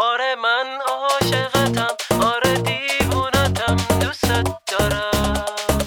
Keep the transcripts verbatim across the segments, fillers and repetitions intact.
آره من عاشقتم، آره دیوونتم، دوست دارم.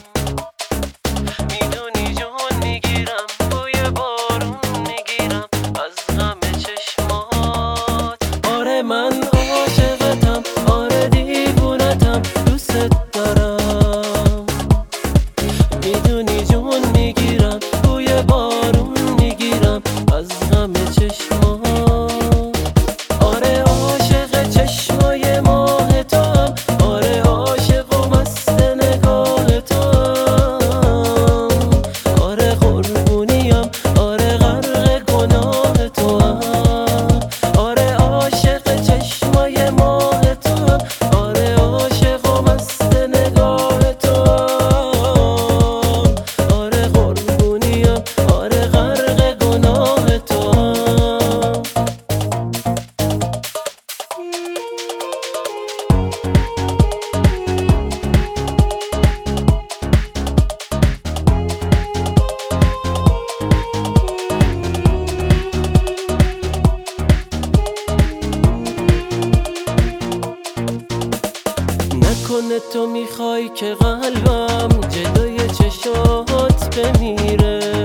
میدونی جون میگیرم، بوی بارون میگیرم از غم چشمات. آره من عاشقتم، آره دیوونتم، دوست دارم. میدونی جون میگیرم، بوی بارون میگیرم از غم چشمات. آره عاشق چشمای ماه تو هم، آره عاشق و مست نگاه تو هم، آره قربونیم، آره غرق گناه تو هم. آره عاشق چشمای ماه تو هم، آره عاشق و مست نگاه تو هم، آره قربونیم، آره غرق گناه تو هم. نکنه تو میخوای که قلبم جلوی چشات بمیره.